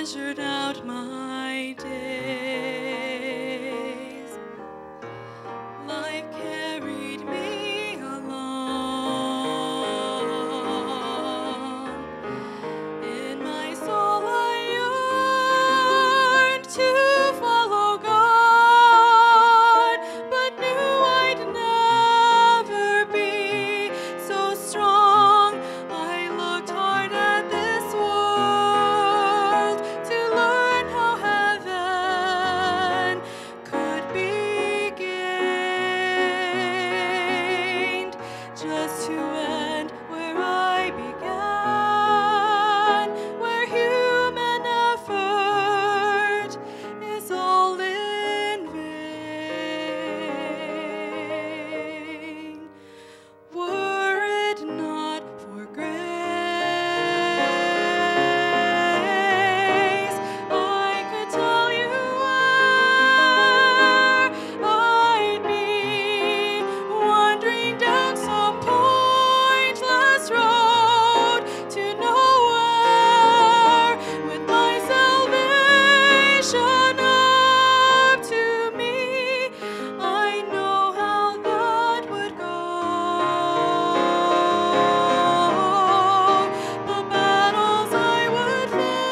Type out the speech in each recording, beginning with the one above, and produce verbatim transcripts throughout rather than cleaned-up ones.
measured out my days. Life carried me along. In my soul I yearned to follow God, but knew I'd never be so strong. I looked hard at this world to learn how heaven could be gained, just to end where I began, where human effort is all in vain. Were it not for grace, I could tell you where I'd be, wandering down some pointless road to nowhere, with my salvation up to me. I know how that would go. The battles I would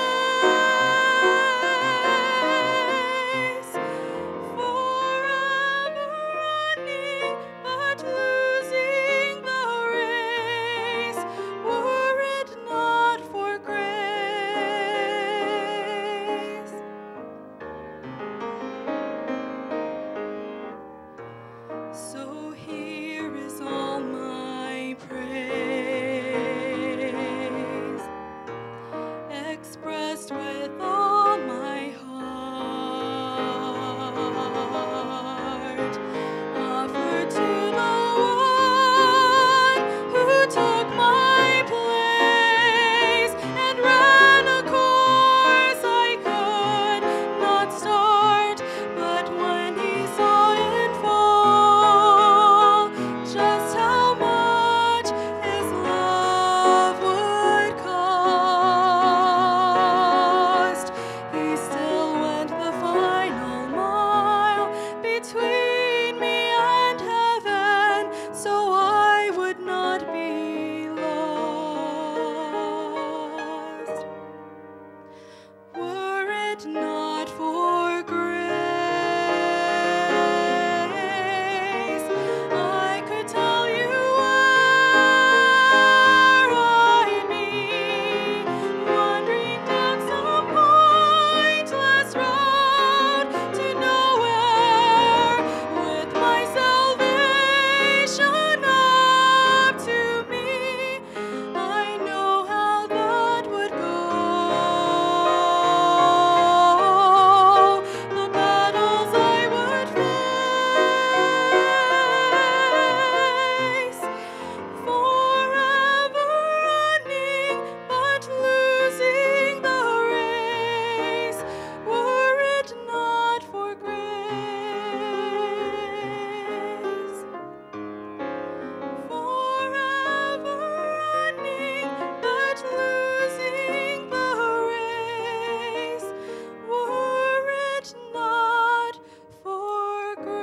face, forever running but losing the race, were it not for grace. So here is all my praise, expressed with all my heart, offered to the one who took my place and ran a course I could not start. But when he saw it fall, just how much his love would cost, he still went the final mile between me and heaven, so I would not be lost. Were it not for grace, I could tell you where I'd be, wandering down some pointless road to nowhere, with my salvation up to me. I know how that would go. The battles I would face, forever running but losing the race, were it not for grace. Forever running but losing the race, were it not for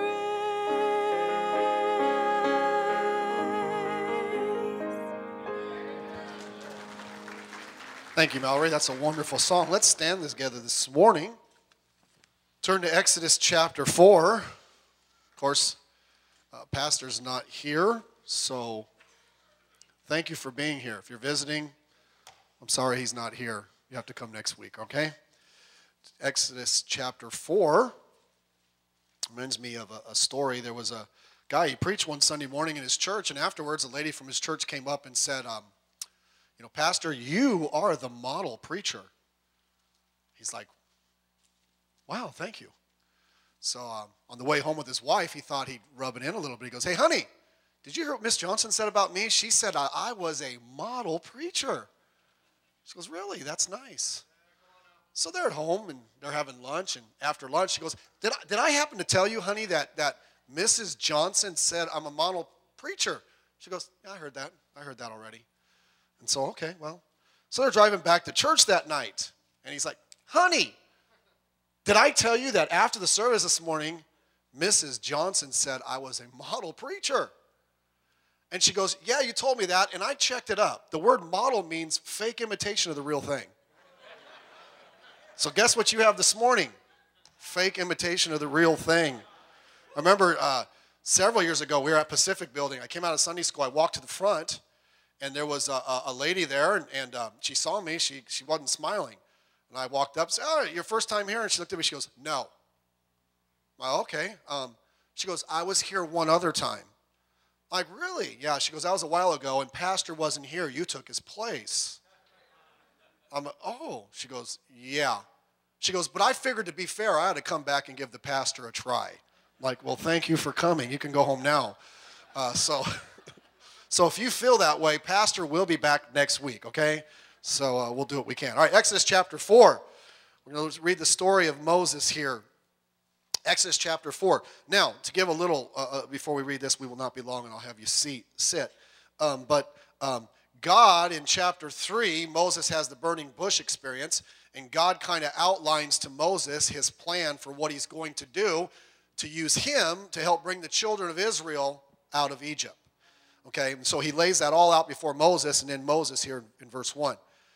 grace. Thank you, Mallory. That's a wonderful song. Let's stand together this morning. Turn to Exodus chapter four. Of course, uh, Pastor's not here, so thank you for being here. If you're visiting, I'm sorry he's not here. You have to come next week, okay? Exodus chapter four reminds me of a, a story. There was a guy, he preached one Sunday morning in his church, and afterwards a lady from his church came up and said, um, you know, Pastor, you are the model preacher. He's like, wow, thank you. So um, on the way home with his wife, he thought he'd rub it in a little bit. He goes, hey, honey, did you hear what Miss Johnson said about me? She said I, I was a model preacher. She goes, really? That's nice. So they're at home, and they're having lunch, and after lunch, she goes, did I, did I happen to tell you, honey, that, that Missus Johnson said I'm a model preacher? She goes, yeah, I heard that. I heard that already. And so, okay, well. So they're driving back to church that night, and he's like, honey, did I tell you that after the service this morning, Missus Johnson said I was a model preacher? And she goes, yeah, you told me that, and I checked it up. The word model means fake imitation of the real thing. So guess what you have this morning? Fake imitation of the real thing. I remember uh, several years ago, we were at Pacific Building. I came out of Sunday school. I walked to the front, and there was a, a, a lady there, and, and uh, she saw me. She, she wasn't smiling. And I walked up and said, oh, your first time here? And she looked at me. She goes, no. Well, okay. Um, she goes, I was here one other time. I'm like, really? Yeah. She goes, that was a while ago, and Pastor wasn't here. You took his place. I'm like, oh. She goes, yeah. She goes, but I figured to be fair, I had to come back and give the pastor a try. I'm like, well, thank you for coming. You can go home now. Uh, so, so if you feel that way, Pastor will be back next week, okay? So uh, we'll do what we can. All right, Exodus chapter four. We're going to read the story of Moses here. Exodus chapter four. Now, to give a little, uh, uh, before we read this, we will not be long, and I'll have you seat, sit. Um, but um, God, in chapter three, Moses has the burning bush experience, and God kind of outlines to Moses his plan for what he's going to do to use him to help bring the children of Israel out of Egypt. Okay, and so he lays that all out before Moses, and then Moses here in verse one.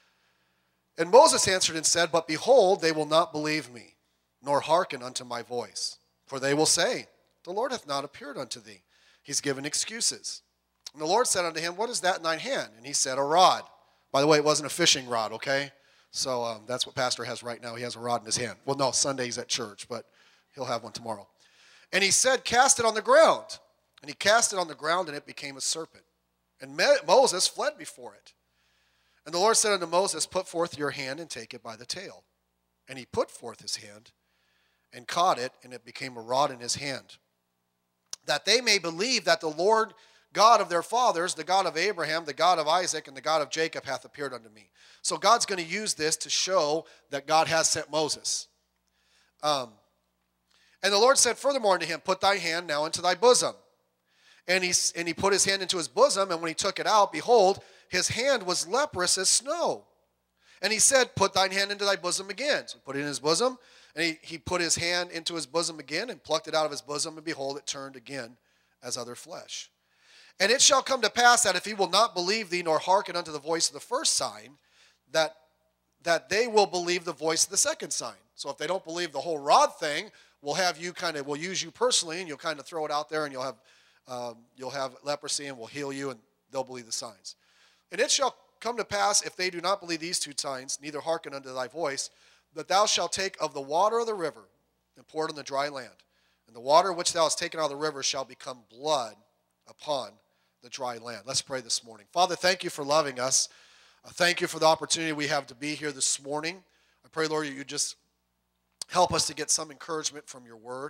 And Moses answered and said, but behold, they will not believe me, nor hearken unto my voice. For they will say, the Lord hath not appeared unto thee. He's given excuses. And the Lord said unto him, what is that in thine hand? And he said, a rod. By the way, it wasn't a fishing rod, okay? So um, that's what Pastor has right now. He has a rod in his hand. Well, no, Sunday's at church, but he'll have one tomorrow. And he said, cast it on the ground. And he cast it on the ground, and it became a serpent. And Moses fled before it. And the Lord said unto Moses, put forth your hand and take it by the tail. And he put forth his hand and caught it, and it became a rod in his hand. That they may believe that the Lord God of their fathers, the God of Abraham, the God of Isaac, and the God of Jacob hath appeared unto me. So God's going to use this to show that God has sent Moses. Um, and the Lord said furthermore unto him, put thy hand now into thy bosom. And he, and he put his hand into his bosom, and when he took it out, behold, his hand was leprous as snow. And he said, put thine hand into thy bosom again. So he put it in his bosom, and he, he put his hand into his bosom again, and plucked it out of his bosom, and behold, it turned again as other flesh. And it shall come to pass that if he will not believe thee, nor hearken unto the voice of the first sign, that, that they will believe the voice of the second sign. So if they don't believe the whole rod thing, we'll have you kind of, we'll use you personally, and you'll kind of throw it out there, and you'll have um, you'll have leprosy, and we'll heal you, and they'll believe the signs. And it shall come to pass, if they do not believe these two signs, neither hearken unto thy voice, that thou shalt take of the water of the river, and pour it on the dry land. And the water which thou hast taken out of the river shall become blood upon the dry land. Let's pray this morning. Father, thank you for loving us. Uh, thank you for the opportunity we have to be here this morning. I pray, Lord, you just help us to get some encouragement from your word.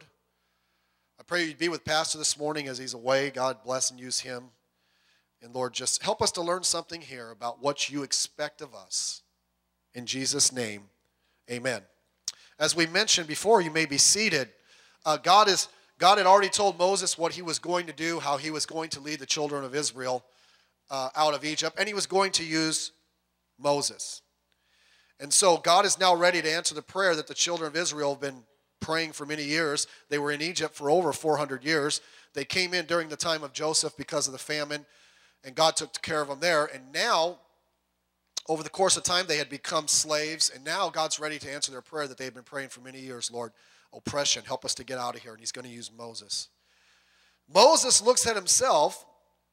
I pray you'd be with Pastor this morning as he's away. God bless and use him. And Lord, just help us to learn something here about what you expect of us. In Jesus' name, amen. As we mentioned before, you may be seated. Uh, God is God had already told Moses what he was going to do, how he was going to lead the children of Israel uh, out of Egypt, and he was going to use Moses. And so God is now ready to answer the prayer that the children of Israel have been praying for many years. They were in Egypt for over four hundred years. They came in during the time of Joseph because of the famine, and God took care of them there. And now, over the course of time, they had become slaves, and now God's ready to answer their prayer that they had been praying for many years. Lord, oppression, help us to get out of here. And he's going to use Moses. Moses looks at himself,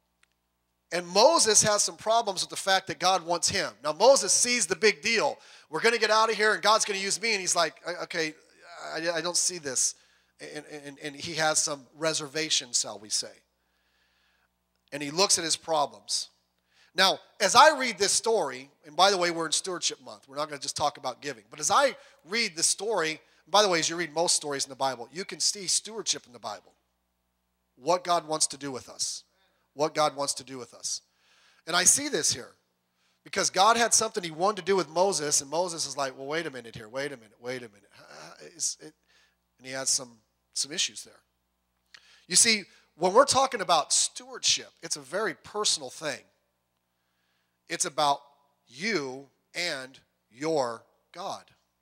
and Moses has some problems with the fact that God wants him. Now, Moses sees the big deal. We're going to get out of here, and God's going to use me. And he's like, okay, I, I don't see this. And, and, and he has some reservation, shall we say. And he looks at his problems. Now, as I read this story, and by the way, we're in Stewardship Month. We're not going to just talk about giving. But as I read this story, by the way, as you read most stories in the Bible, you can see stewardship in the Bible. What God wants to do with us. What God wants to do with us. And I see this here. Because God had something he wanted to do with Moses, and Moses is like, well, wait a minute here, wait a minute, wait a minute. It, and he has some, some issues there. You see, when we're talking about stewardship, it's a very personal thing. It's about you and your God.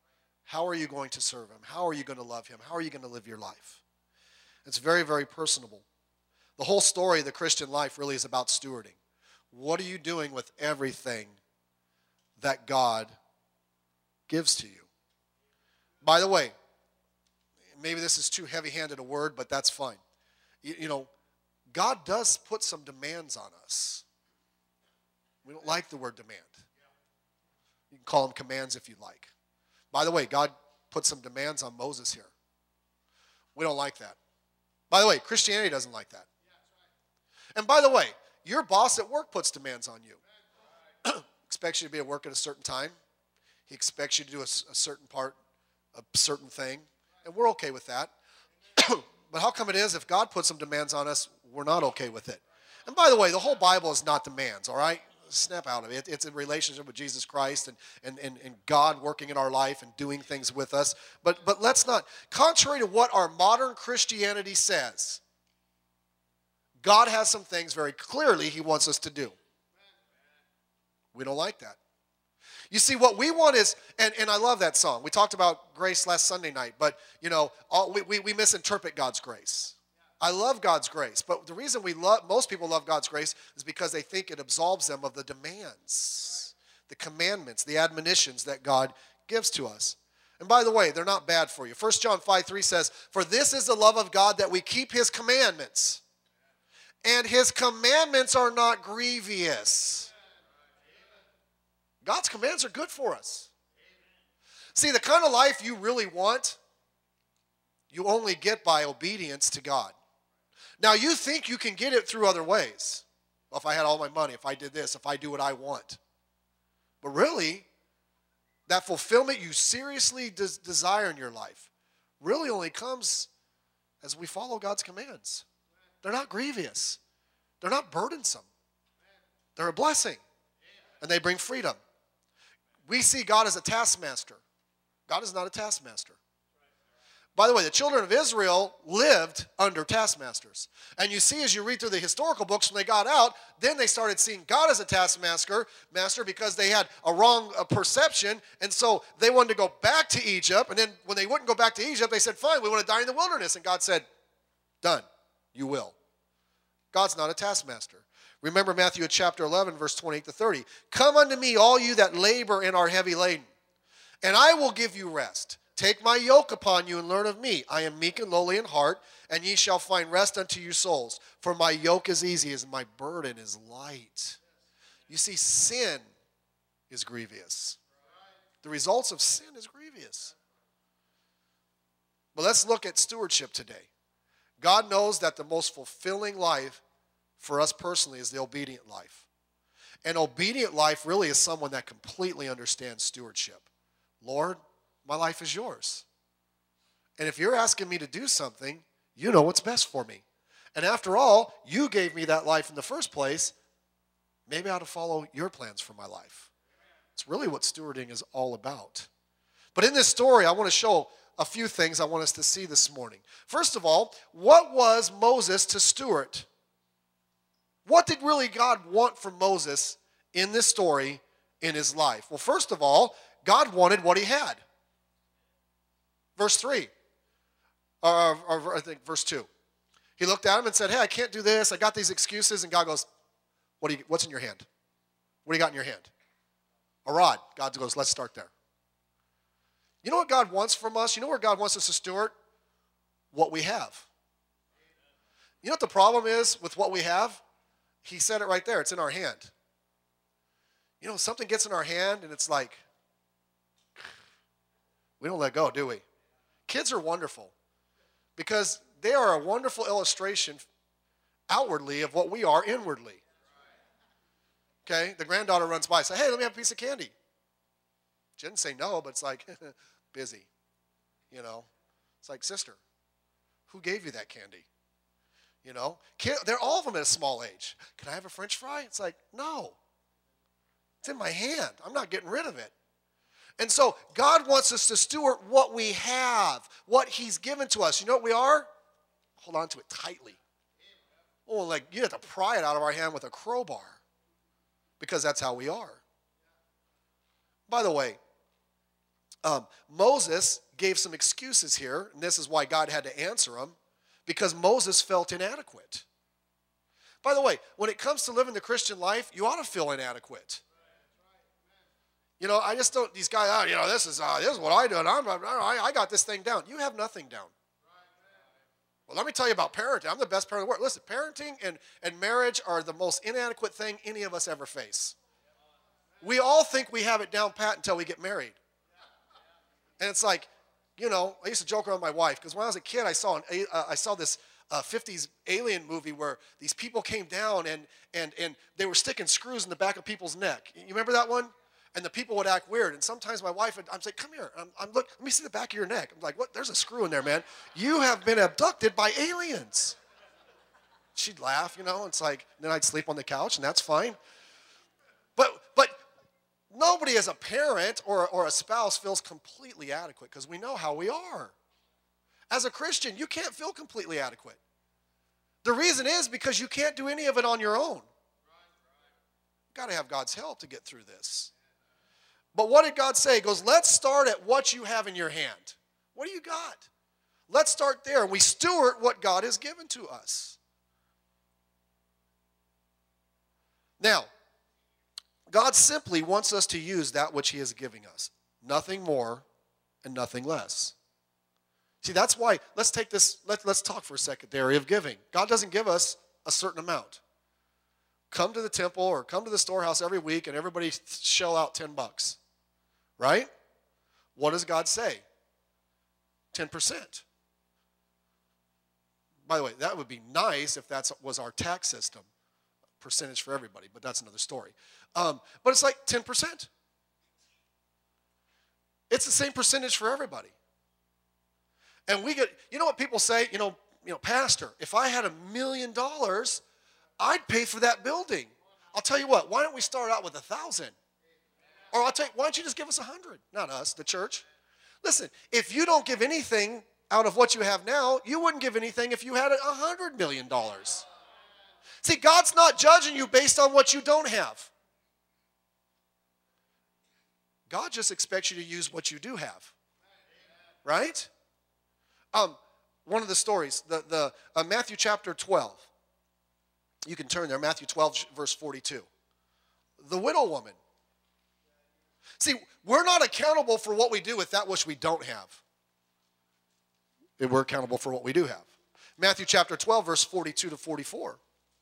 How are you going to serve him? How are you going to love him? How are you going to live your life? It's very, very personable. The whole story of the Christian life really is about stewarding. What are you doing with everything that God gives to you? By the way, maybe this is too heavy-handed a word, but that's fine. You, you know, God does put some demands on us. We don't like the word demand. You can call them commands if you like. By the way, God put some demands on Moses here. We don't like that. By the way, Christianity doesn't like that. And by the way, your boss at work puts demands on you. Expects you to be at work at a certain time. He expects you to do a, a certain part, a certain thing. And we're okay with that. But how come it is if God puts some demands on us, we're not okay with it? And by the way, the whole Bible is not demands, all right? Snap out of it. It's a relationship with Jesus Christ and, and, and, and God working in our life and doing things with us. But, but let's not, contrary to what our modern Christianity says, God has some things very clearly he wants us to do. We don't like that. You see, what we want is, and, and I love that song. We talked about grace last Sunday night, but, you know, all, we, we, we misinterpret God's grace. I love God's grace, but the reason we love, most people love God's grace is because they think it absolves them of the demands, the commandments, the admonitions that God gives to us. And by the way, they're not bad for you. First John five three says, "For this is the love of God, that we keep his commandments. And his commandments are not grievous." God's commands are good for us. See, the kind of life you really want, you only get by obedience to God. Now, you think you can get it through other ways. Well, if I had all my money, if I did this, if I do what I want. But really, that fulfillment you seriously des- desire in your life really only comes as we follow God's commands. They're not grievous. They're not burdensome. They're a blessing. And they bring freedom. We see God as a taskmaster. God is not a taskmaster. By the way, the children of Israel lived under taskmasters. And you see as you read through the historical books, when they got out, then they started seeing God as a taskmaster master because they had a wrong uh, perception. And so they wanted to go back to Egypt. And then when they wouldn't go back to Egypt, they said, fine, we want to die in the wilderness. And God said, done, you will. God's not a taskmaster. Remember Matthew chapter eleven, verse twenty-eight to thirty. "Come unto me, all you that labor and are heavy laden, and I will give you rest. Take my yoke upon you and learn of me. I am meek and lowly in heart, and ye shall find rest unto your souls. For my yoke is easy, and my burden is light." You see, sin is grievous. The results of sin is grievous. But let's look at stewardship today. God knows that the most fulfilling life for us personally is the obedient life. An obedient life really is someone that completely understands stewardship. Lord, my life is yours. And if you're asking me to do something, you know what's best for me. And after all, you gave me that life in the first place. Maybe I ought to follow your plans for my life. It's really what stewarding is all about. But in this story, I want to show a few things I want us to see this morning. First of all, what was Moses to steward? What did really God want from Moses in this story in his life? Well, first of all, God wanted what he had. Verse three, or, or I think verse two. He looked at him and said, hey, I can't do this. I got these excuses. And God goes, what do you, what's in your hand? What do you got in your hand? A rod. God goes, let's start there. You know what God wants from us? You know where God wants us to steward? What we have. You know what the problem is with what we have? He said it right there. It's in our hand. You know, something gets in our hand and it's like, we don't let go, do we? Kids are wonderful because they are a wonderful illustration outwardly of what we are inwardly. Okay, the granddaughter runs by and says, hey, let me have a piece of candy. She didn't say no, but it's like, busy. You know, it's like, sister, who gave you that candy? You know, they're all of them at a small age. Can I have a French fry? It's like, no. It's in my hand. I'm not getting rid of it. And so God wants us to steward what we have, what he's given to us. You know what we are? Hold on to it tightly. Oh, like you have to pry it out of our hand with a crowbar because that's how we are. By the way, Um, Moses gave some excuses here, and this is why God had to answer them, because Moses felt inadequate. By the way, when it comes to living the Christian life, you ought to feel inadequate. You know, I just don't, these guys, oh, you know, this is uh, this is what I do, and I'm, I, I got this thing down. You have nothing down. Well, let me tell you about parenting. I'm the best parent in the world. Listen, parenting and, and marriage are the most inadequate thing any of us ever face. We all think we have it down pat until we get married. And it's like, you know, I used to joke around with my wife, because when I was a kid, I saw, an, uh, I saw this uh, fifties alien movie where these people came down and, and, and they were sticking screws in the back of people's neck. You remember that one? And the people would act weird. And sometimes my wife would, I'm like, come here. I'm, I'm look, let me see the back of your neck. I'm like, what? There's a screw in there, man. You have been abducted by aliens. She'd laugh, you know. It's like, then I'd sleep on the couch, and that's fine. But but nobody as a parent or, or a spouse feels completely adequate, because we know how we are. As a Christian, you can't feel completely adequate. The reason is because you can't do any of it on your own. You've got to have God's help to get through this. But what did God say? He goes, let's start at what you have in your hand. What do you got? Let's start there. We steward what God has given to us. Now, God simply wants us to use that which he is giving us. Nothing more and nothing less. See, that's why, let's take this, let, let's talk for a second, the area of giving. God doesn't give us a certain amount. Come to the temple or come to the storehouse every week and everybody shell out ten bucks. Right? What does God say? ten percent. By the way, that would be nice if that was our tax system. Percentage for everybody, but that's another story. Um, but it's like ten percent. It's the same percentage for everybody. And we get, you know what people say? You know, you know, Pastor, if I had a million dollars, I'd pay for that building. I'll tell you what, why don't we start out with a thousand? Or I'll tell you, why don't you just give us a hundred? Not us, the church. Listen, if you don't give anything out of what you have now, you wouldn't give anything if you had a hundred million dollars. See, God's not judging you based on what you don't have. God just expects you to use what you do have. Right? Um, one of the stories, the, the uh, Matthew chapter twelve. You can turn there, Matthew twelve, verse forty-two. The widow woman. See, we're not accountable for what we do with that which we don't have. We're accountable for what we do have. Matthew chapter twelve, verse forty-two to forty-four.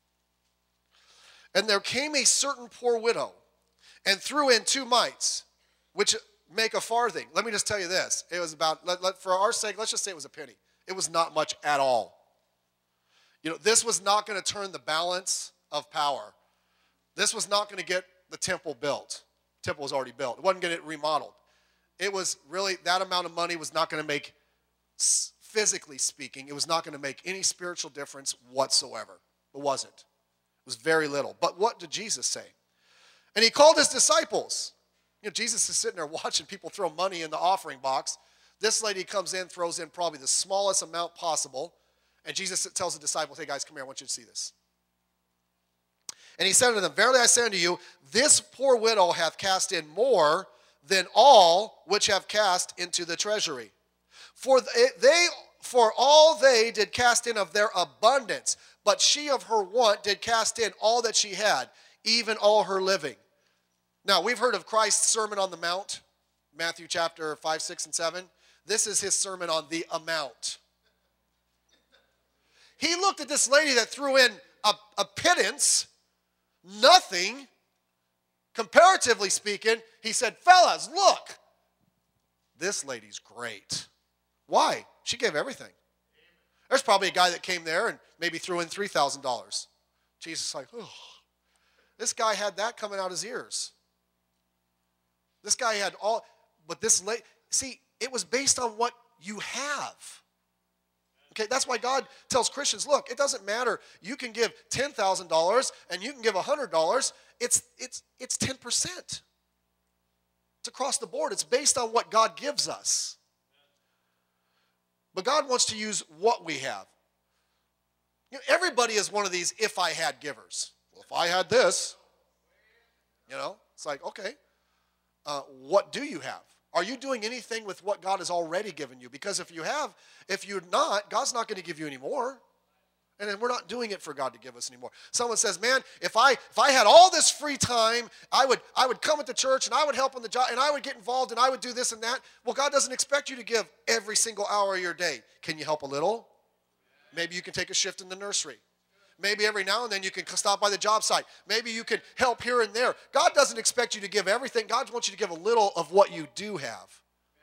And there came a certain poor widow, and threw in two mites, which make a farthing. Let me just tell you this. It was about, let, let, for our sake, let's just say it was a penny. It was not much at all. You know, this was not going to turn the balance of power. This was not going to get the temple built. The temple was already built. It wasn't going to get remodeled. It was really, that amount of money was not going to make, physically speaking, it was not going to make any spiritual difference whatsoever. It wasn't. It was very little. But what did Jesus say? And he called his disciples. You know, Jesus is sitting there watching people throw money in the offering box. This lady comes in, throws in probably the smallest amount possible. And Jesus tells the disciples, hey guys, come here, I want you to see this. And he said unto them, verily I say unto you, this poor widow hath cast in more than all which have cast into the treasury. For they, for all they did cast in of their abundance, but she of her want did cast in all that she had, even all her living. Now, we've heard of Christ's Sermon on the Mount, Matthew chapter five, six, and seven. This is his sermon on the amount. He looked at this lady that threw in a, a pittance, nothing, comparatively speaking. He said, fellas, look, this lady's great. Why? She gave everything. There's probably a guy that came there and maybe threw in three thousand dollars. Jesus is like, oh, this guy had that coming out his ears. This guy had all, but this lady, see, it was based on what you have. Okay, that's why God tells Christians, look, it doesn't matter. You can give ten thousand dollars and you can give one hundred dollars. It's, it's, it's ten percent. It's across the board. It's based on what God gives us. But God wants to use what we have. You know, everybody is one of these if I had givers. Well, if I had this, you know, it's like, okay, uh, what do you have? Are you doing anything with what God has already given you? Because if you have, if you're not, God's not going to give you any more. And then we're not doing it for God to give us anymore. Someone says, man, if I if I had all this free time, I would I would come at the church and I would help on the job and I would get involved and I would do this and that. Well, God doesn't expect you to give every single hour of your day. Can you help a little? Maybe you can take a shift in the nursery. Maybe every now and then you can stop by the job site. Maybe you can help here and there. God doesn't expect you to give everything. God wants you to give a little of what you do have.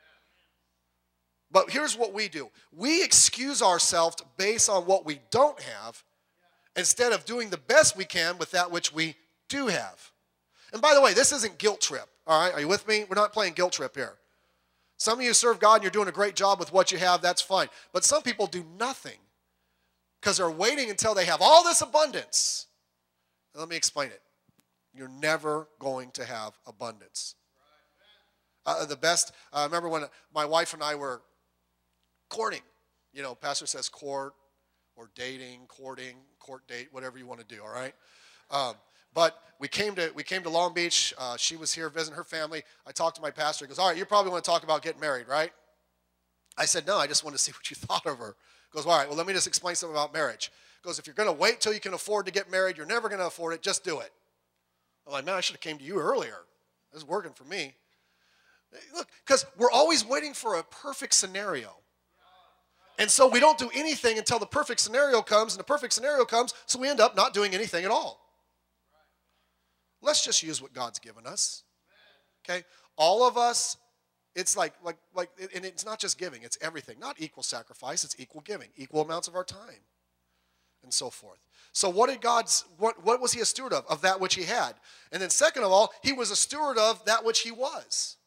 But here's what we do. We excuse ourselves based on what we don't have instead of doing the best we can with that which we do have. And by the way, this isn't guilt trip, all right? Are you with me? We're not playing guilt trip here. Some of you serve God and you're doing a great job with what you have. That's fine. But some people do nothing because they're waiting until they have all this abundance. And let me explain it. You're never going to have abundance. Uh, the best, I uh, remember when my wife and I were courting. You know, pastor says court or dating, courting, court date, whatever you want to do, all right? Um, but we came to we came to Long Beach. Uh, she was here visiting her family. I talked to my pastor. He goes, all right, you probably want to talk about getting married, right? I said, no, I just want to see what you thought of her. He goes, all right, well, let me just explain something about marriage. He goes, if you're going to wait till you can afford to get married, you're never going to afford it. Just do it. I'm like, man, I should have came to you earlier. This is working for me. Look, because we're always waiting for a perfect scenario. And so we don't do anything until the perfect scenario comes, and the perfect scenario comes, so we end up not doing anything at all. Let's just use what God's given us. Okay? All of us, it's like, like, like, and it's not just giving, it's everything. Not equal sacrifice, it's equal giving, equal amounts of our time, and so forth. So what did God's, what, what was he a steward of? Of that which he had. And then second of all, he was a steward of that which he was.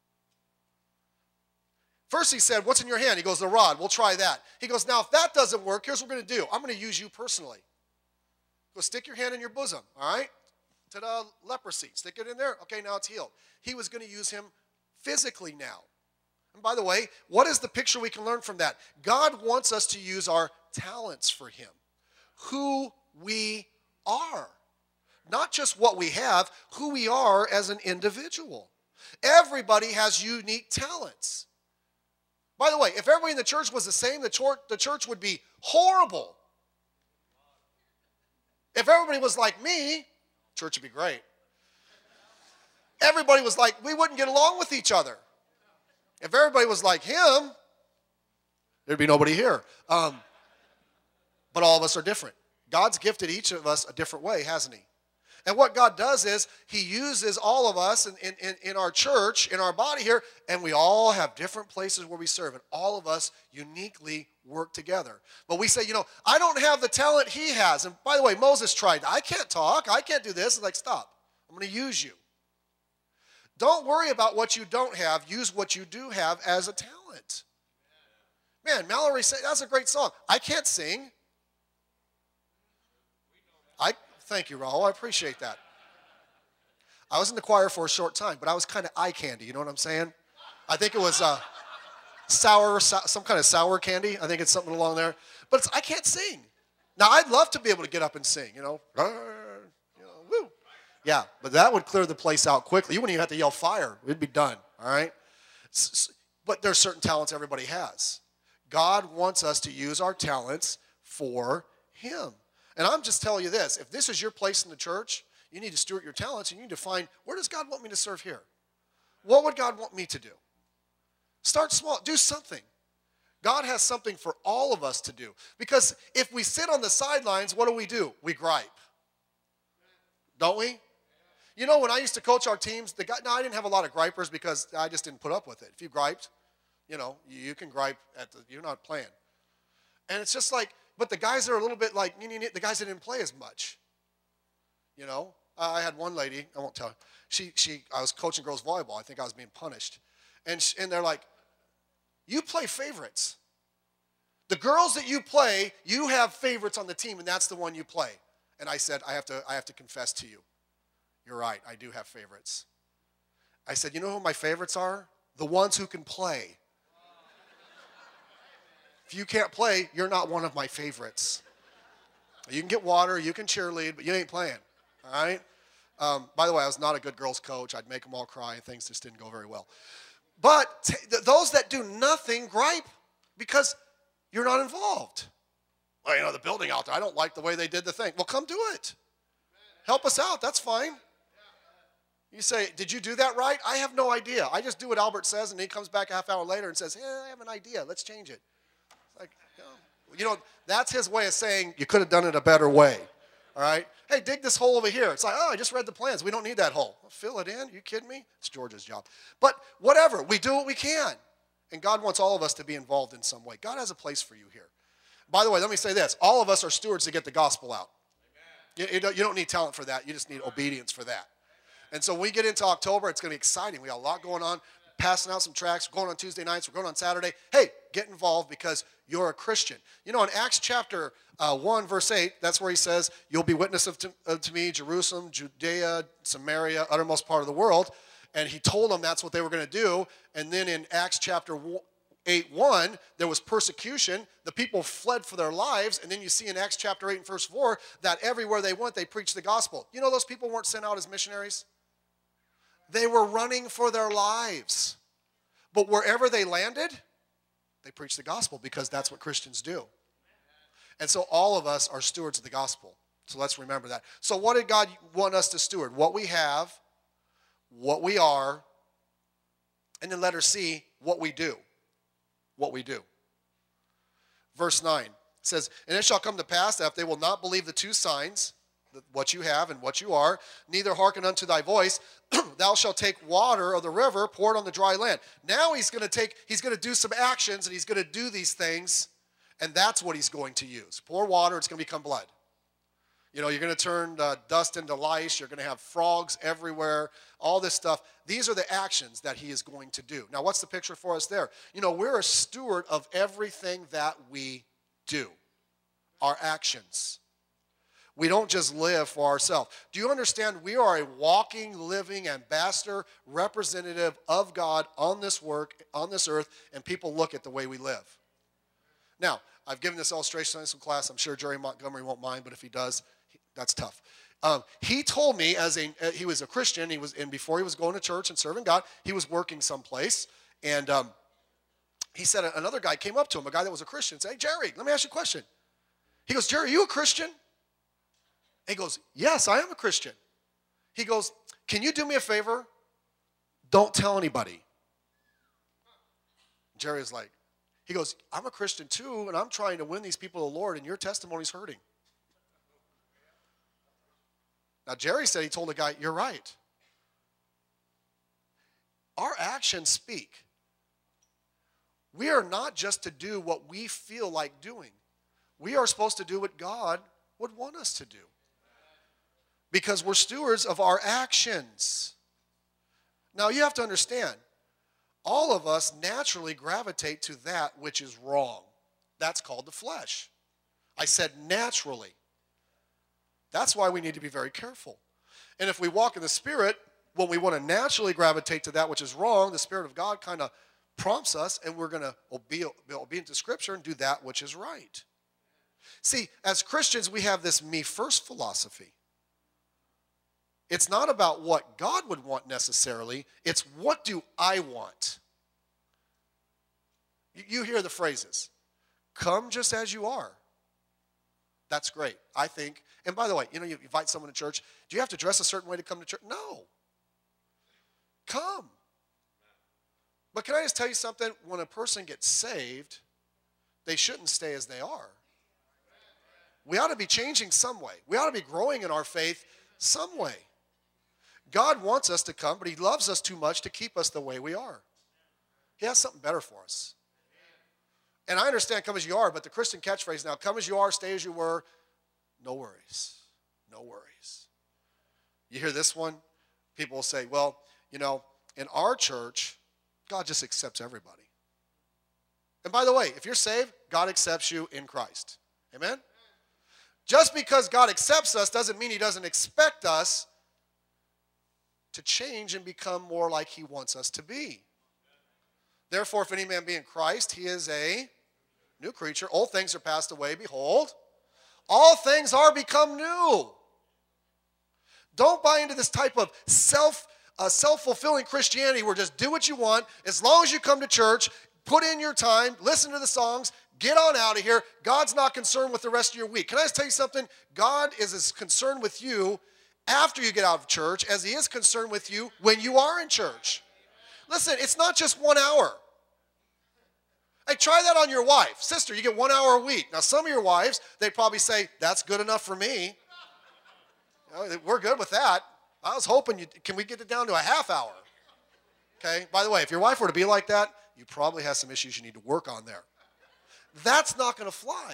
First he said, what's in your hand? He goes, the rod. We'll try that. He goes, now if that doesn't work, here's what we're going to do. I'm going to use you personally. Go stick your hand in your bosom, all right? Ta-da, leprosy. Stick it in there. Okay, now it's healed. He was going to use him physically now. And by the way, what is the picture we can learn from that? God wants us to use our talents for him. Who we are. Not just what we have, who we are as an individual. Everybody has unique talents. By the way, if everybody in the church was the same, the church, the church would be horrible. If everybody was like me, church would be great. Everybody was like, we wouldn't get along with each other. If everybody was like him, there'd be nobody here. Um, but all of us are different. God's gifted each of us a different way, hasn't he? And what God does is he uses all of us in, in, in our church, in our body here, and we all have different places where we serve, and all of us uniquely work together. But we say, you know, I don't have the talent he has. And by the way, Moses tried. I can't talk. I can't do this. It's like, stop. I'm going to use you. Don't worry about what you don't have. Use what you do have as a talent. Man, Mallory said, that's a great song. I can't sing. I Thank you, Raul. I appreciate that. I was in the choir for a short time, but I was kind of eye candy. You know what I'm saying? I think it was uh, sour, so, some kind of sour candy. I think it's something along there. But it's, I can't sing. Now, I'd love to be able to get up and sing, you know. You know, woo. Yeah, but that would clear the place out quickly. You wouldn't even have to yell fire. We'd be done, all right? But there's certain talents everybody has. God wants us to use our talents for him. And I'm just telling you this, if this is your place in the church, you need to steward your talents and you need to find, where does God want me to serve here? What would God want me to do? Start small. Do something. God has something for all of us to do. Because if we sit on the sidelines, what do we do? We gripe. Don't we? You know, when I used to coach our teams, the guy, no, I didn't have a lot of gripers because I just didn't put up with it. If you griped, you know, you can gripe at the, you're not playing. And it's just like, but the guys are a little bit like, the guys that didn't play as much. You know, uh, I had one lady, I won't tell her, she, she, I was coaching girls volleyball. I think I was being punished. And, she, and they're like, you play favorites. The girls that you play, you have favorites on the team, and that's the one you play. And I said, I have to, I have to confess to you. You're right, I do have favorites. I said, you know who my favorites are? The ones who can play. If you can't play, you're not one of my favorites. You can get water, you can cheerlead, but you ain't playing, all right? Um, by the way, I was not a good girls coach. I'd make them all cry, and things just didn't go very well. But t- th- those that do nothing gripe because you're not involved. Well, you know, the building out there, I don't like the way they did the thing. Well, come do it. Help us out. That's fine. You say, did you do that right? I have no idea. I just do what Albert says, and he comes back a half hour later and says, yeah, I have an idea. Let's change it. It's like, you know, you know, that's his way of saying you could have done it a better way. All right? Hey, dig this hole over here. It's like, oh, I just read the plans. We don't need that hole. Well, fill it in. Are you kidding me? It's George's job. But whatever. We do what we can. And God wants all of us to be involved in some way. God has a place for you here. By the way, let me say this. All of us are stewards to get the gospel out. You, you, don't, you don't need talent for that. You just need obedience for that. And so when we get into October, it's going to be exciting. We got a lot going on, passing out some tracts. We're going on Tuesday nights. We're going on Saturday. Hey, get involved because you're a Christian. You know, in Acts chapter uh, one, verse eight, that's where he says, you'll be witness of to, of to me, Jerusalem, Judea, Samaria, uttermost part of the world. And he told them that's what they were going to do. And then in Acts chapter eight one, there was persecution. The people fled for their lives. And then you see in Acts chapter eight and verse four that everywhere they went, they preached the gospel. You know those people weren't sent out as missionaries? They were running for their lives. But wherever they landed, they preached the gospel because that's what Christians do. And so all of us are stewards of the gospel. So let's remember that. So what did God want us to steward? What we have, what we are, and then letter C, what we do. What we do. Verse nine says, and it shall come to pass that if they will not believe the two signs, what you have and what you are, neither hearken unto thy voice, thou shalt take water of the river, pour it on the dry land. Now he's going to take, he's going to do some actions, and he's going to do these things, and that's what he's going to use. Pour water, it's going to become blood. You know, you're going to turn uh, dust into lice. You're going to have frogs everywhere, all this stuff. These are the actions that he is going to do. Now, what's the picture for us there? You know, we're a steward of everything that we do, our actions. We don't just live for ourselves. Do you understand we are a walking, living ambassador, representative of God on this work, on this earth, and people look at the way we live. Now, I've given this illustration in some class. I'm sure Jerry Montgomery won't mind, but if he does, that's tough. Um, he told me as a uh, he was a Christian. He was, and before he was going to church and serving God, he was working someplace, and um, he said another guy came up to him, a guy that was a Christian, and said, "Hey, Jerry, let me ask you a question." He goes, "Jerry, are you a Christian?" He goes, "Yes, I am a Christian." He goes, "Can you do me a favor? Don't tell anybody." Jerry is like, he goes, "I'm a Christian too, and I'm trying to win these people to the Lord, and your testimony's hurting." Now, Jerry said he told the guy, "You're right. Our actions speak. We are not just to do what we feel like doing. We are supposed to do what God would want us to do. Because we're stewards of our actions." Now, you have to understand, all of us naturally gravitate to that which is wrong. That's called the flesh. I said naturally. That's why we need to be very careful. And if we walk in the Spirit, when we want to naturally gravitate to that which is wrong, the Spirit of God kind of prompts us, and we're going to be obedient to Scripture and do that which is right. See, as Christians, we have this me first philosophy. It's not about what God would want necessarily. It's what do I want? You, you hear the phrases, "Come just as you are." That's great, I think. And by the way, you know, you invite someone to church. Do you have to dress a certain way to come to church? No. Come. But can I just tell you something? When a person gets saved, they shouldn't stay as they are. We ought to be changing some way. We ought to be growing in our faith some way. God wants us to come, but he loves us too much to keep us the way we are. He has something better for us. And I understand come as you are, but the Christian catchphrase now, come as you are, stay as you were, no worries, no worries. You hear this one? People will say, well, you know, in our church, God just accepts everybody. And by the way, if you're saved, God accepts you in Christ. Amen? Just because God accepts us doesn't mean he doesn't expect us to change and become more like he wants us to be. Therefore, if any man be in Christ, he is a new creature. Old things are passed away. Behold, all things are become new. Don't buy into this type of self a self-fulfilling Christianity where just do what you want, as long as you come to church, put in your time, listen to the songs, get on out of here. God's not concerned with the rest of your week. Can I just tell you something? God is as concerned with you after you get out of church as he is concerned with you when you are in church. Listen, it's not just one hour. Hey, try that on your wife. Sister, you get one hour a week. Now, some of your wives, they'd probably say, that's good enough for me. You know, we're good with that. I was hoping, you, can we get it down to a half hour? Okay, by the way, if your wife were to be like that, you probably have some issues you need to work on there. That's not going to fly.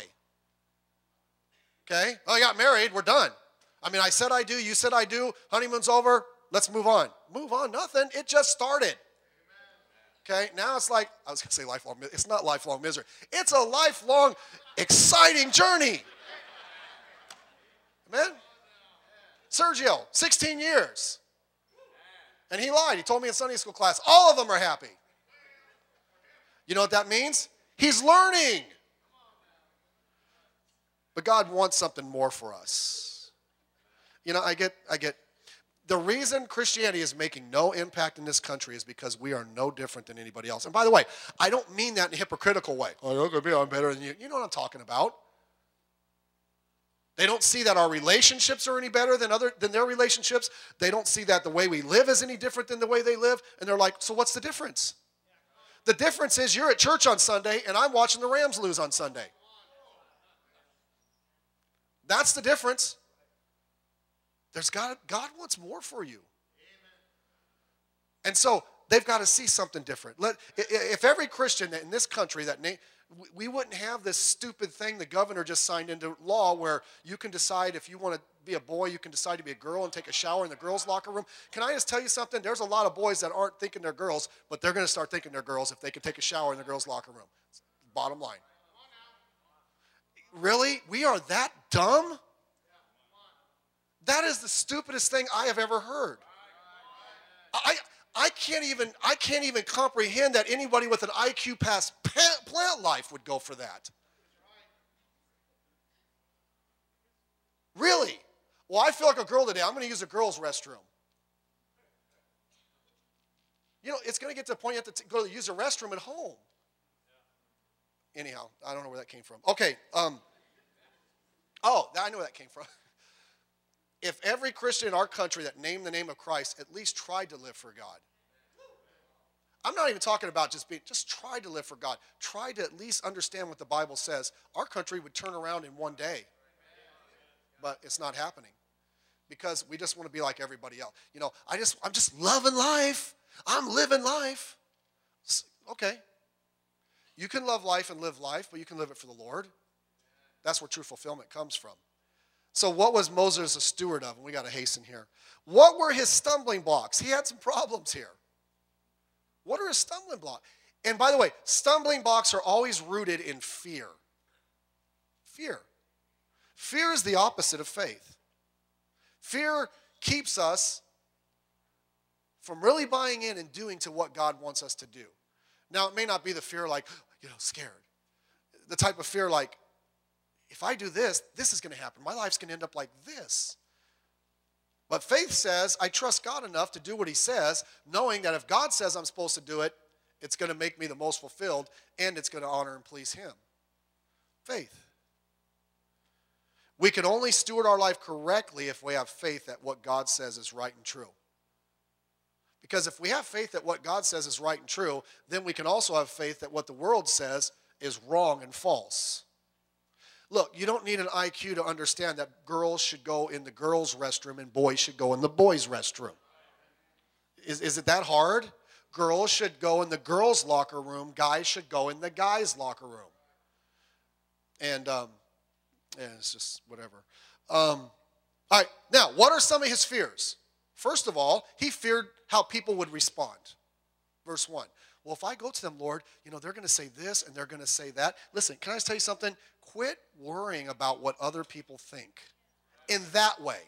Okay, oh, I got married, we're done. I mean, I said I do, you said I do, honeymoon's over, let's move on. Move on, nothing, it just started. Okay, now it's like, I was going to say lifelong, it's not lifelong misery. It's a lifelong, exciting journey. Amen? Sergio, sixteen years. And he lied. He told me in Sunday school class, all of them are happy. You know what that means? He's learning. But God wants something more for us. You know, I get, I get, the reason Christianity is making no impact in this country is because we are no different than anybody else. And by the way, I don't mean that in a hypocritical way. Oh, look at me, I'm better than you. You know what I'm talking about. They don't see that our relationships are any better than other than their relationships. They don't see that the way we live is any different than the way they live. And they're like, so what's the difference? The difference is you're at church on Sunday and I'm watching the Rams lose on Sunday. That's the difference. There's God, God wants more for you. And so they've got to see something different. Let, if every Christian in this country, that we wouldn't have this stupid thing the governor just signed into law where you can decide if you want to be a boy, you can decide to be a girl and take a shower in the girls' locker room. Can I just tell you something? There's a lot of boys that aren't thinking they're girls, but they're going to start thinking they're girls if they can take a shower in the girls' locker room. Bottom line. Really? We are that dumb? That is the stupidest thing I have ever heard. I, I, can't even, I can't even comprehend that anybody with an I Q past plant life would go for that. Really? Well, I feel like a girl today. I'm going to use a girl's restroom. You know, it's going to get to the point you have to go to use a restroom at home. Anyhow, I don't know where that came from. Okay. Um, oh, I know where that came from. If every Christian in our country that named the name of Christ at least tried to live for God. I'm not even talking about just being, just try to live for God. Try to at least understand what the Bible says. Our country would turn around in one day. But it's not happening. Because we just want to be like everybody else. You know, I just, I'm just loving life. I'm living life. Okay. You can love life and live life, but you can live it for the Lord. That's where true fulfillment comes from. So what was Moses a steward of? And we got to hasten here. What were his stumbling blocks? He had some problems here. What are his stumbling blocks? And by the way, stumbling blocks are always rooted in fear. Fear. Fear is the opposite of faith. Fear keeps us from really buying in and doing to what God wants us to do. Now, it may not be the fear like, you know, scared. The type of fear like, if I do this, this is going to happen. My life's going to end up like this. But faith says, I trust God enough to do what he says, knowing that if God says I'm supposed to do it, it's going to make me the most fulfilled, and it's going to honor and please him. Faith. We can only steward our life correctly if we have faith that what God says is right and true. Because if we have faith that what God says is right and true, then we can also have faith that what the world says is wrong and false. Look, you don't need an I Q to understand that girls should go in the girls' restroom and boys should go in the boys' restroom. Is, is it that hard? Girls should go in the girls' locker room. Guys should go in the guys' locker room. And, um, yeah, it's just whatever. Um, all right, now, what are some of his fears? First of all, he feared how people would respond. Verse one. Well, if I go to them, Lord, you know, they're going to say this and they're going to say that. Listen, can I just tell you something? Quit worrying about what other people think in that way.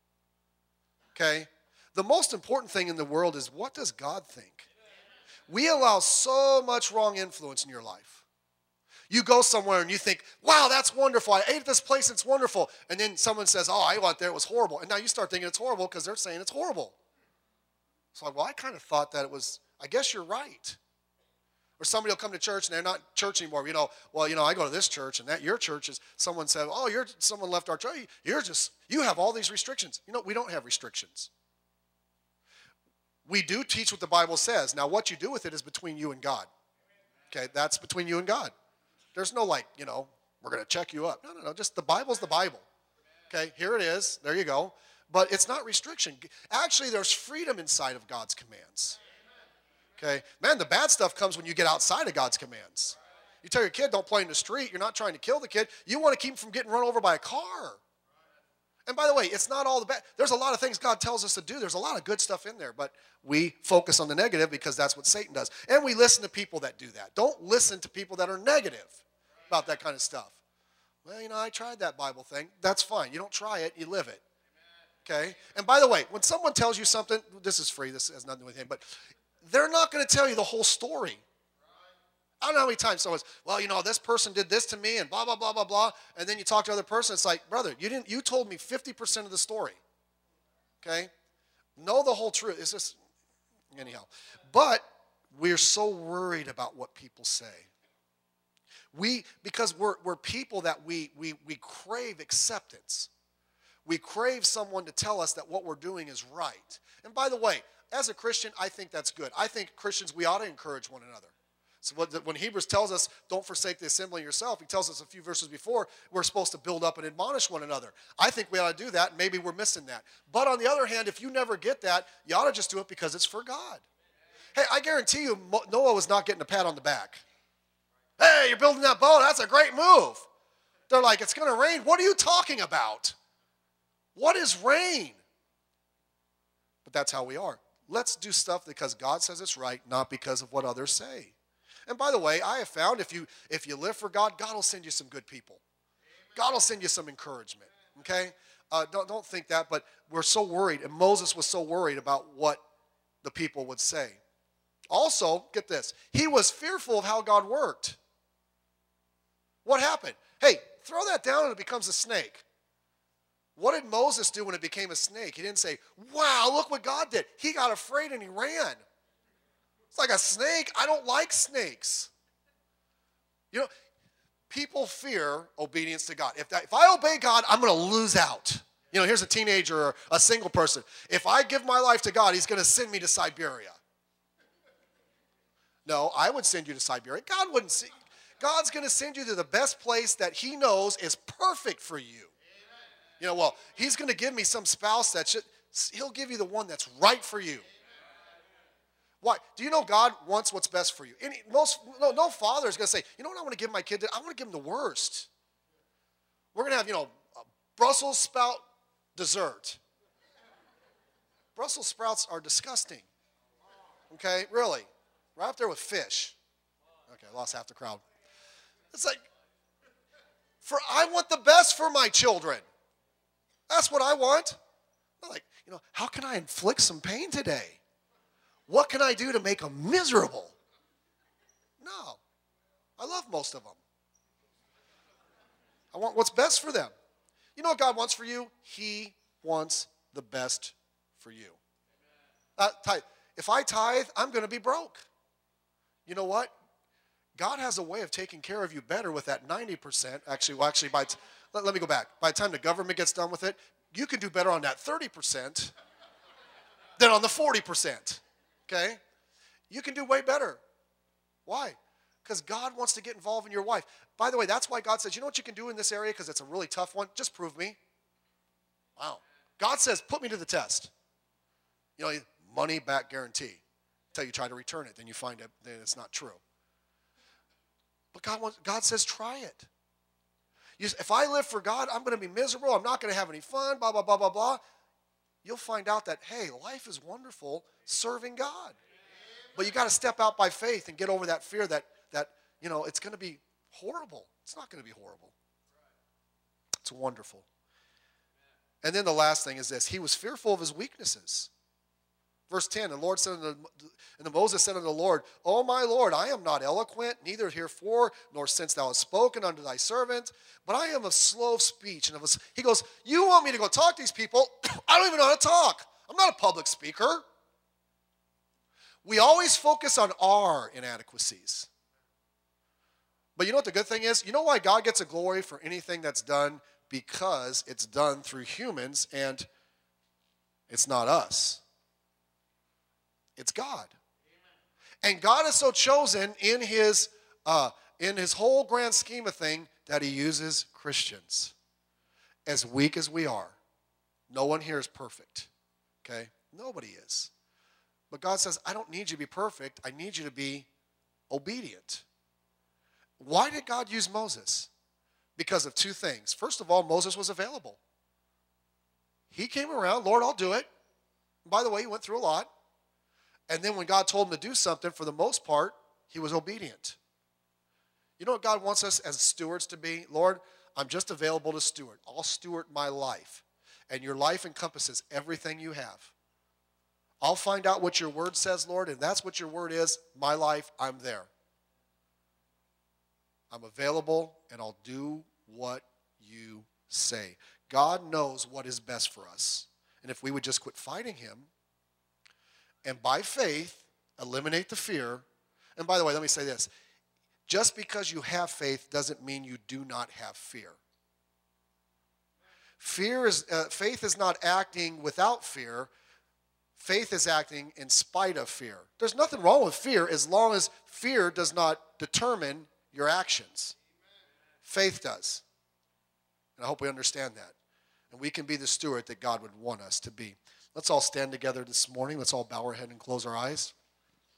Okay? The most important thing in the world is, what does God think? We allow so much wrong influence in your life. You go somewhere and you think, wow, that's wonderful. I ate at this place, it's wonderful. And then someone says, oh, I went there, it was horrible. And now you start thinking it's horrible because they're saying it's horrible. So, like, well, I kind of thought that it was, I guess you're right. Or somebody will come to church and they're not church anymore. You know, well, you know, I go to this church and that your church is, someone said, oh, you're, someone left our church. You're just, you have all these restrictions. You know, we don't have restrictions. We do teach what the Bible says. Now, what you do with it is between you and God. Okay, that's between you and God. There's no like, you know, we're going to check you up. No, no, no, just the Bible's the Bible. Okay, here it is. There you go. But it's not restriction. Actually, there's freedom inside of God's commands. Okay, man, the bad stuff comes when you get outside of God's commands. You tell your kid, don't play in the street. You're not trying to kill the kid. You want to keep him from getting run over by a car. And by the way, it's not all the bad. There's a lot of things God tells us to do. There's a lot of good stuff in there, but we focus on the negative because that's what Satan does. And we listen to people that do that. Don't listen to people that are negative about that kind of stuff. Well, you know, I tried that Bible thing. That's fine. You don't try it, you live it. Okay? And by the way, when someone tells you something, this is free, this has nothing to do with him, but they're not going to tell you the whole story. I don't know how many times someone's, well, you know, this person did this to me and blah, blah, blah, blah, blah. And then you talk to the other person, it's like, brother, you didn't. You told me fifty percent of the story. Okay? Know the whole truth. It's just, anyhow. But we're so worried about what people say. We, because we're, we're people that we, we, we crave acceptance. We crave someone to tell us that what we're doing is right. And by the way, as a Christian, I think that's good. I think Christians, we ought to encourage one another. So when Hebrews tells us, don't forsake the assembly yourself, he tells us a few verses before, we're supposed to build up and admonish one another. I think we ought to do that, and maybe we're missing that. But on the other hand, if you never get that, you ought to just do it because it's for God. Hey, I guarantee you, Noah was not getting a pat on the back. Hey, you're building that boat, that's a great move. They're like, it's going to rain. What are you talking about? What is rain? But that's how we are. Let's do stuff because God says it's right, not because of what others say. And by the way, I have found if you if you live for God, God will send you some good people. God will send you some encouragement, okay? Uh, don't, don't think that, but we're so worried, and Moses was so worried about what the people would say. Also, get this, he was fearful of how God worked. What happened? Hey, throw that down and it becomes a snake. What did Moses do when it became a snake? He didn't say, wow, look what God did. He got afraid and he ran. It's like a snake. I don't like snakes. You know, people fear obedience to God. If, that, if I obey God, I'm going to lose out. You know, here's a teenager or a single person. If I give my life to God, he's going to send me to Siberia. No, I would send you to Siberia. God wouldn't see. God's going to send you to the best place that he knows is perfect for you. You know, well, he's going to give me some spouse that should, he'll give you the one that's right for you. Why? Do you know God wants what's best for you? Any, most, no, no father is going to say, you know what I want to give my kid? I want to give him the worst. We're going to have, you know, a Brussels sprout dessert. Brussels sprouts are disgusting. Okay, really. Right up there with fish. Okay, I lost half the crowd. It's like, for I want the best for my children. That's what I want. I'm like, you know, how can I inflict some pain today? What can I do to make them miserable? No. I love most of them. I want what's best for them. You know what God wants for you? He wants the best for you. Uh, tithe. If I tithe, I'm going to be broke. You know what? God has a way of taking care of you better with that ninety percent. Actually, well, actually, by t- let, let me go back. By the time the government gets done with it, you can do better on that thirty percent than on the forty percent. Okay? You can do way better. Why? Because God wants to get involved in your life. By the way, that's why God says, you know what you can do in this area because it's a really tough one? Just prove me. Wow. God says, put me to the test. You know, money back guarantee. Until you try to return it, then you find it, then it's not true. But God wants, God says, try it. You, if I live for God, I'm going to be miserable. I'm not going to have any fun, blah, blah, blah, blah, blah. You'll find out that, hey, life is wonderful serving God. But you got to step out by faith and get over that fear that, that you know, it's going to be horrible. It's not going to be horrible. It's wonderful. And then the last thing is this. He was fearful of his weaknesses. Verse ten, and the Lord said unto, and the Moses said unto the Lord, O my Lord, I am not eloquent, neither heretofore, nor since thou hast spoken unto thy servant, but I am of slow of speech. And of a, he goes, you want me to go talk to these people? I don't even know how to talk. I'm not a public speaker. We always focus on our inadequacies. But you know what the good thing is? You know why God gets a glory for anything that's done? Because it's done through humans and it's not us. It's God. And God is so chosen in his, uh, in his whole grand scheme of thing that he uses Christians. As weak as we are. No one here is perfect. Okay? Nobody is. But God says, I don't need you to be perfect. I need you to be obedient. Why did God use Moses? Because of two things. First of all, Moses was available. He came around, Lord, I'll do it. By the way, he went through a lot. And then when God told him to do something, for the most part, he was obedient. You know what God wants us as stewards to be? Lord, I'm just available to steward. I'll steward my life. And your life encompasses everything you have. I'll find out what your word says, Lord, and that's what your word is. My life, I'm there. I'm available, and I'll do what you say. God knows what is best for us. And if we would just quit fighting him, and by faith, eliminate the fear. And by the way, let me say this. Just because you have faith doesn't mean you do not have fear. Fear is, uh, faith is not acting without fear. Faith is acting in spite of fear. There's nothing wrong with fear as long as fear does not determine your actions. Faith does. And I hope we understand that. And we can be the steward that God would want us to be. Let's all stand together this morning. Let's all bow our head and close our eyes.